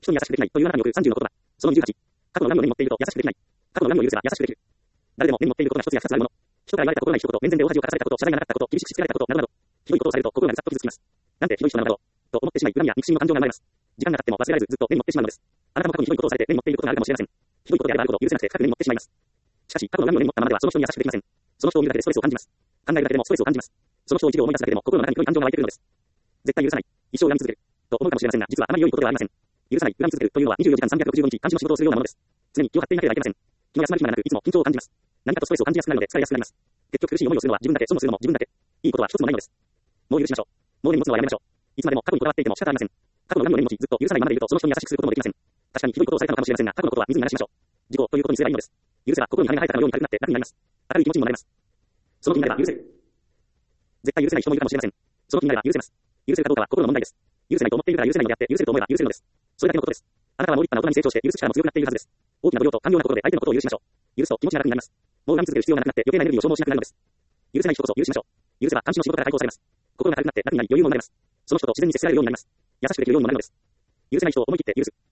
人に優しくできないというあなたによる30の言葉。その28。過去の何を念持っていると優しくできない。過去の何を許せば優しくできる。誰でも念持っていることが一つや二つあるもの。人から言われた心ない一言、面前で大恥をかかされたこと、謝罪がなかったこと、厳しくしつけられたこと、などなど。ひどいことをされると心がざっと傷つきます。なんてひどい人なのだろう。と思ってしまい、恨みや憎しみの感情が生まれます。時間が経っても忘れられず、ずっと根に持ってしまうのです。あなたも過去にひどいことをされて根に持っていることがあるかもしれません。ひどいことであればあるほど許せなくて深く根に持ってしまいます。しかし、過去の恨みを根に持ったままではその人に優しくできません。その人を見るだけでストレスを感じます。考えるだけでもストレスを感じます。その人を一度思い出すだけでも心の中に良い感情が湧いてくるのです。絶対許さない。一生恨み続ける。と思うかもしれませんが、実はあまり良いことではありません。許さない、恨み続けるというのは24時間365日、監視の仕事をするようなものです。常に気を張っていなければいけません。気の休まる暇がなく、いつも緊張を感じます。何かとストレスを感じやすくなるので疲れやすくなります。結局苦しい思いをするのは自分だけ、損をするのも自分だけ。いいことは一つもないのです。もう許しましょう。もう根に持つのはやめましょう。いつまでも過去にこだわっていても仕方ありません。過去の恨みを根に持ち、ずっと許さないままでいると、その人に優しくすることもできません。確かにひどいことをされたのかもしれませんが、過去のことは水に流しましょう。事故ということにすればいいのです。許せば心に羽が生えたかのように軽くなって楽になります。明るい気持ちにもなれます。その気になれば許せる。絶対許せない人もいるかもしれません。その気になれば許せます。許せるかどうかは心の問題です。許せないと思っているから許せないのであって、許せると思えば許せるのです。それだけのことです。あなたはもう立派な大人に成長して許す力も強くなっているはずです。大きな度量と寛容な心で相手のことを許しましょう。許すと気持ちが楽になります。もう恨み続ける必要がなくなって余計なエネルギーを消耗しなくなるのです。許せない人こそ許しましょう。許せば監視の仕事から解放されます。心が軽くなって楽になり余裕も生まれます。その人と自然に接せられるようになります。優しくできるようにもなるのです。許せない人を思い切って許す。